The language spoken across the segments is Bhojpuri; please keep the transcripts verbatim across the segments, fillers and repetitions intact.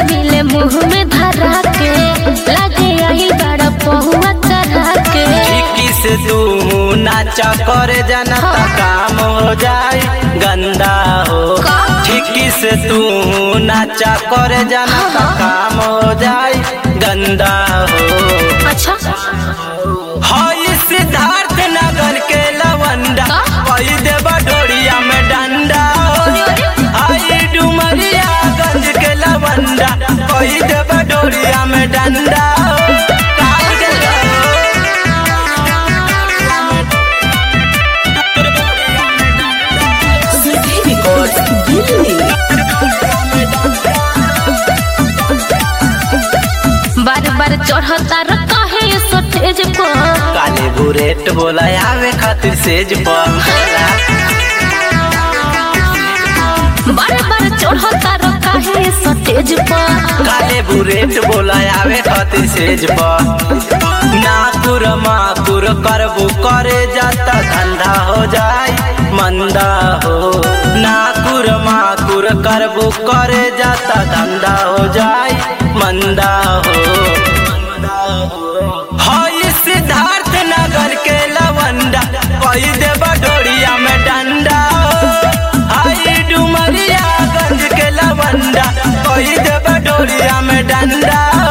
मिले मुँह में धरा के लगे आई बड़ा पहुआ चढ़ा के। ठिकी से तू नाचा करे जाना ता काम हो जाए गंदा हो। ठिकी से तू नाचा करे जाना ता काम हो जाए गंदा हो। अच्छा हाय सिद्धार्थ नगर के लवंडा वही देवा डोरिया में डंडा हो। हाय डुमरिया गंज के लवंडा वही देवा डोरिया में डंडा हो। बार बार चढ़ता रहे सोटेज पर काले बुरेट बोला आवे खातिर सेज पर। बार बार चढ़ता रहे सोटेज पर काले बुरेट बोला आवे खातिर सेज पर। नाकुर माकुर करबू करे जाता धंधा हो जाए मंदा हो। नाकुर माकुर करबू करे जाता धंधा हो जाए मंदा हो। हाय सिद्धार्थ नगर के लवंडा वही देवा डोरिया में डंडा हो। हाय डुमरिया गंज के लवंडा वही देवा डोरिया में डंडा हो।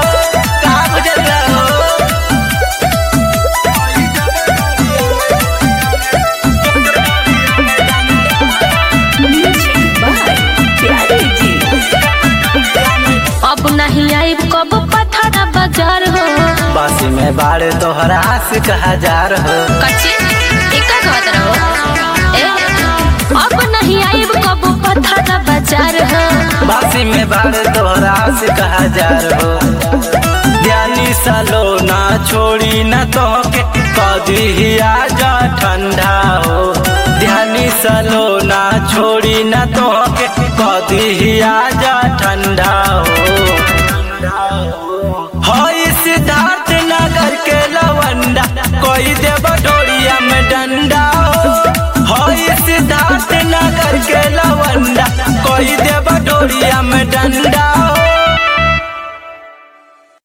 अब नहीं आई कब पथरा बाजार हो। बासी में बाड़े तोहरा आशिक हजार हो। कच्चे एका कहत रहो ए अब नहीं आई कब पथरा बाजार हो। बासी में बाड़े तोहरा आशिक हजार हो। ज्ञानी सालो ना छोड़ी ना तो के कदी ही आजा ठंडा हो। ध्यानी सालो ना छोड़ी ना तो के कदी ही आजा ठंडा हो। हाय सिद्धार्थ नगर के लवंडा कोई देवा डोरिया में डंडा हो। हाय सिद्धार्थ नगर के लवंडा कोई देवा डोरिया में डंडा हो।